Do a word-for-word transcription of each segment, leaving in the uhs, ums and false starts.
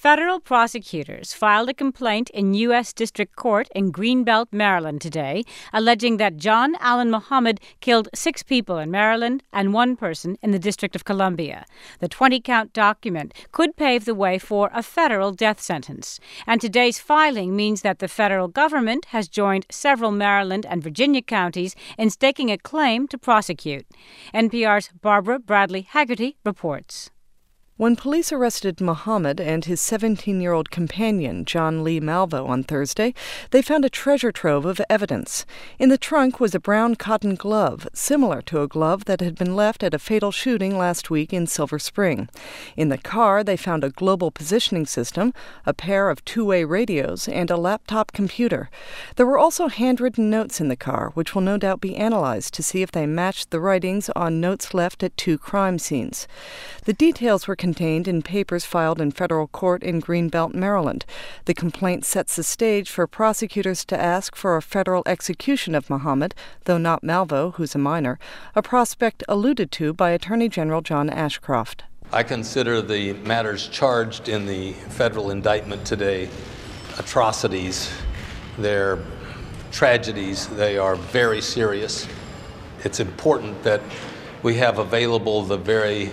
Federal prosecutors filed a complaint in U S District Court in Greenbelt, Maryland today, alleging that John Allen Muhammad killed six people in Maryland and one person in the District of Columbia. The twenty-count document could pave the way for a federal death sentence. And today's filing means that the federal government has joined several Maryland and Virginia counties in staking a claim to prosecute. N P R's Barbara Bradley Haggerty reports. When police arrested Muhammad and his seventeen-year-old companion, John Lee Malvo, on Thursday, they found a treasure trove of evidence. In the trunk was a brown cotton glove, similar to a glove that had been left at a fatal shooting last week in Silver Spring. In the car, they found a global positioning system, a pair of two-way radios, and a laptop computer. There were also handwritten notes in the car, which will no doubt be analyzed to see if they matched the writings on notes left at two crime scenes. The details were contained in papers filed in federal court in Greenbelt, Maryland. The complaint sets the stage for prosecutors to ask for a federal execution of Muhammad, though not Malvo, who's a minor, a prospect alluded to by Attorney General John Ashcroft. I consider the matters charged in the federal indictment today atrocities. They're tragedies. They are very serious. It's important that we have available the very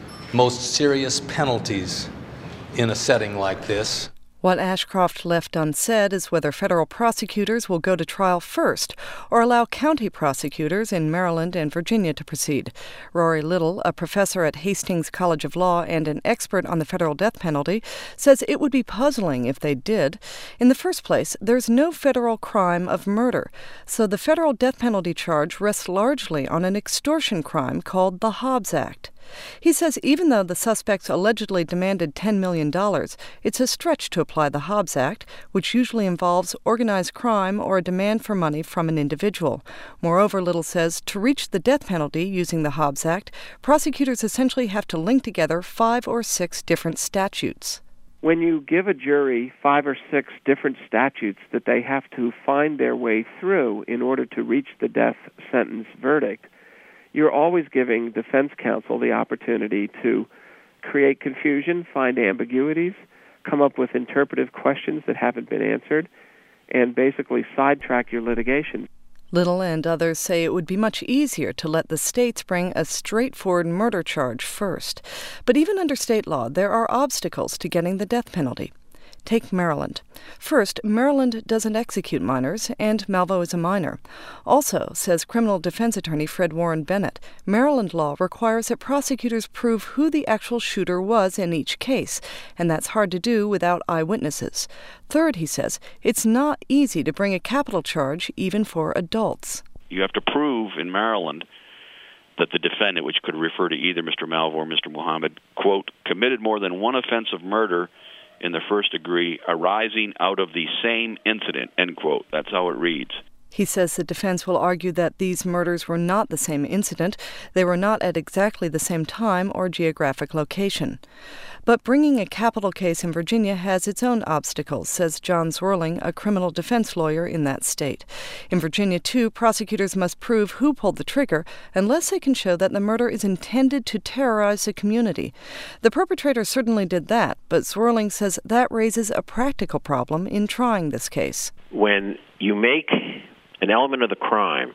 most serious penalties in a setting like this. What Ashcroft left unsaid is whether federal prosecutors will go to trial first or allow county prosecutors in Maryland and Virginia to proceed. Rory Little, a professor at Hastings College of Law and an expert on the federal death penalty, says it would be puzzling if they did. In the first place, there's no federal crime of murder, so the federal death penalty charge rests largely on an extortion crime called the Hobbs Act. He says even though the suspects allegedly demanded ten million dollars, it's a stretch to apply the Hobbs Act, which usually involves organized crime or a demand for money from an individual. Moreover, Little says to reach the death penalty using the Hobbs Act, prosecutors essentially have to link together five or six different statutes. When you give a jury five or six different statutes that they have to find their way through in order to reach the death sentence verdict, you're always giving defense counsel the opportunity to create confusion, find ambiguities, come up with interpretive questions that haven't been answered, and basically sidetrack your litigation. Little and others say it would be much easier to let the states bring a straightforward murder charge first. But even under state law, there are obstacles to getting the death penalty. Take Maryland. First, Maryland doesn't execute minors, and Malvo is a minor. Also, says criminal defense attorney Fred Warren Bennett, Maryland law requires that prosecutors prove who the actual shooter was in each case, and that's hard to do without eyewitnesses. Third, he says, it's not easy to bring a capital charge even for adults. You have to prove in Maryland that the defendant, which could refer to either Mister Malvo or Mister Muhammad, quote, committed more than one offense of murder in the first degree arising out of the same incident, end quote. That's how it reads. He says the defense will argue that these murders were not the same incident. They were not at exactly the same time or geographic location. But bringing a capital case in Virginia has its own obstacles, says John Zwirling, a criminal defense lawyer in that state. In Virginia, too, prosecutors must prove who pulled the trigger unless they can show that the murder is intended to terrorize the community. The perpetrator certainly did that, but Zwirling says that raises a practical problem in trying this case. When you make an element of the crime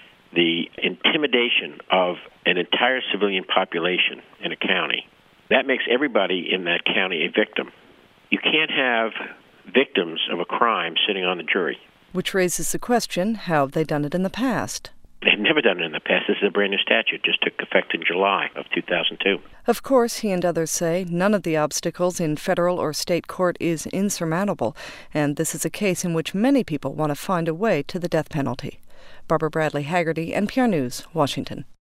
the intimidation of an entire civilian population in a county, that makes everybody in that county a victim. You can't have victims of a crime sitting on the jury. Which raises the question, how have they done it in the past? They've never done it in the past. This is a brand new statute, just took effect in July of two thousand two. Of course, he and others say, none of the obstacles in federal or state court is insurmountable, and this is a case in which many people want to find a way to the death penalty. Barbara Bradley Haggerty, N P R News, Washington.